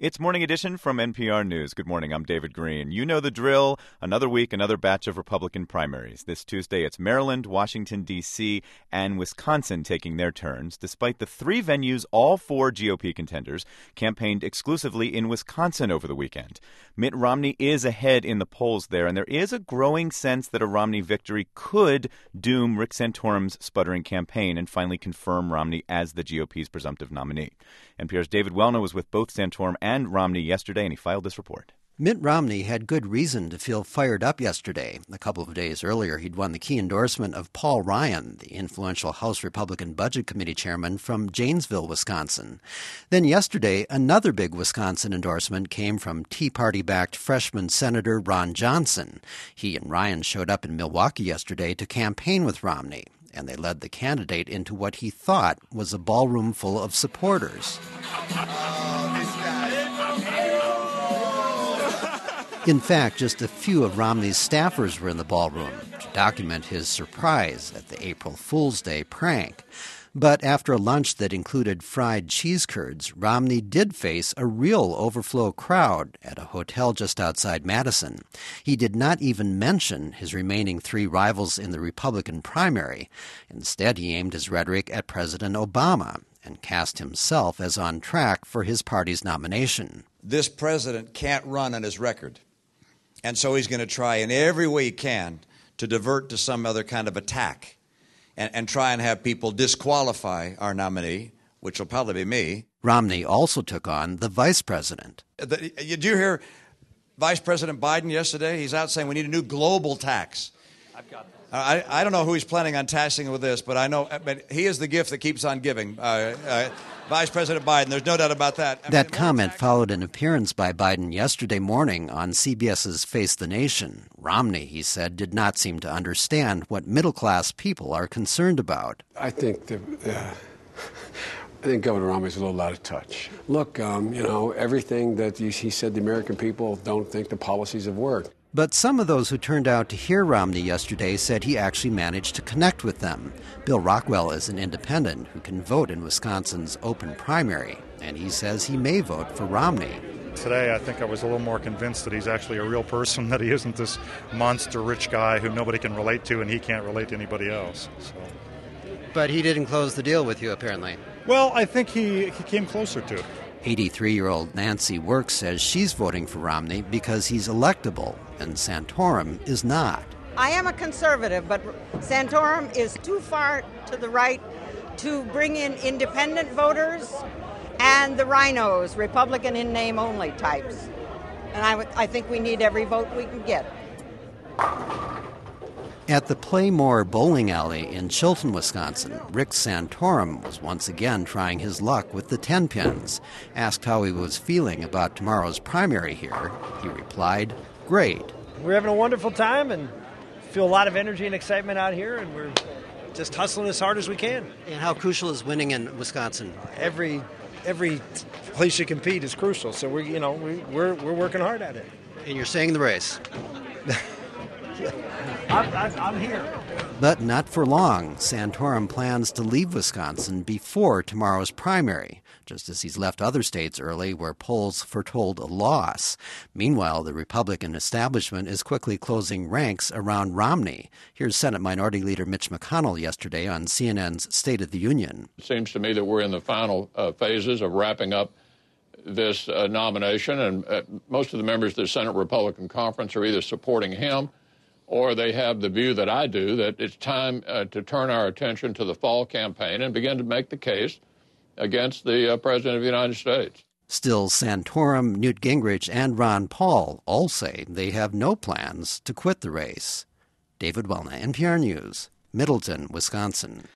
It's Morning Edition from NPR News. Good morning, I'm David Green. You know the drill. Another week, another batch of Republican primaries. This Tuesday, it's Maryland, Washington, D.C., and Wisconsin taking their turns. Despite the three venues, all four GOP contenders campaigned exclusively in Wisconsin over the weekend. Mitt Romney is ahead in the polls there, and there is a growing sense that a Romney victory could doom Rick Santorum's sputtering campaign and finally confirm Romney as the GOP's presumptive nominee. NPR's David Welna was with both Santorum and Romney yesterday, and he filed this report. Mitt Romney had good reason to feel fired up yesterday. A couple of days earlier, he'd won the key endorsement of Paul Ryan, the influential House Republican Budget Committee chairman from Janesville, Wisconsin. Then yesterday, another big Wisconsin endorsement came from Tea Party-backed freshman Senator Ron Johnson. He and Ryan showed up in Milwaukee yesterday to campaign with Romney, and they led the candidate into what he thought was a ballroom full of supporters. In fact, just a few of Romney's staffers were in the ballroom to document his surprise at the April Fool's Day prank. But after a lunch that included fried cheese curds, Romney did face a real overflow crowd at a hotel just outside Madison. He did not even mention his remaining three rivals in the Republican primary. Instead, he aimed his rhetoric at President Obama and cast himself as on track for his party's nomination. This president can't run on his record. And so he's going to try in every way he can to divert to some other kind of attack and try and have people disqualify our nominee, which will probably be me. Romney also took on the vice president. Did you hear Vice President Biden yesterday? He's out saying we need a new global tax. I've got that. I don't know who he's planning on taxing with this, but I know but he is the gift that keeps on giving. Vice President Biden, there's no doubt about that. That comment followed an appearance by Biden yesterday morning on CBS's Face the Nation. Romney, he said, did not seem to understand what middle-class people are concerned about. I think Governor Romney's a little out of touch. Look, everything that he said the American people don't think the policies have worked. But some of those who turned out to hear Romney yesterday said he actually managed to connect with them. Bill Rockwell is an independent who can vote in Wisconsin's open primary, and he says he may vote for Romney. Today, I think I was a little more convinced that he's actually a real person, that he isn't this monster rich guy who nobody can relate to and he can't relate to anybody else. So. But he didn't close the deal with you, apparently. Well, I think he came closer to it. 83-year-old Nancy Works says she's voting for Romney because he's electable, and Santorum is not. I am a conservative, but Santorum is too far to the right to bring in independent voters and the rhinos, Republican in name only types. And I think we need every vote we can get. At the Playmore Bowling Alley in Chilton, Wisconsin, Rick Santorum was once again trying his luck with the 10 pins. Asked how he was feeling about tomorrow's primary here, he replied, "Great." We're having a wonderful time and feel a lot of energy and excitement out here, and we're just hustling as hard as we can. And how crucial is winning in Wisconsin? Every place you compete is crucial, so we're working hard at it. And you're staying in the race. I'm here. But not for long. Santorum plans to leave Wisconsin before tomorrow's primary, just as he's left other states early where polls foretold a loss. Meanwhile, the Republican establishment is quickly closing ranks around Romney. Here's Senate Minority Leader Mitch McConnell yesterday on CNN's State of the Union. It seems to me that we're in the final phases of wrapping up this nomination, and most of the members of the Senate Republican Conference are either supporting him or they have the view that I do, that it's time to turn our attention to the fall campaign and begin to make the case against the President of the United States. Still, Santorum, Newt Gingrich, and Ron Paul all say they have no plans to quit the race. David Welna, NPR News, Middleton, Wisconsin.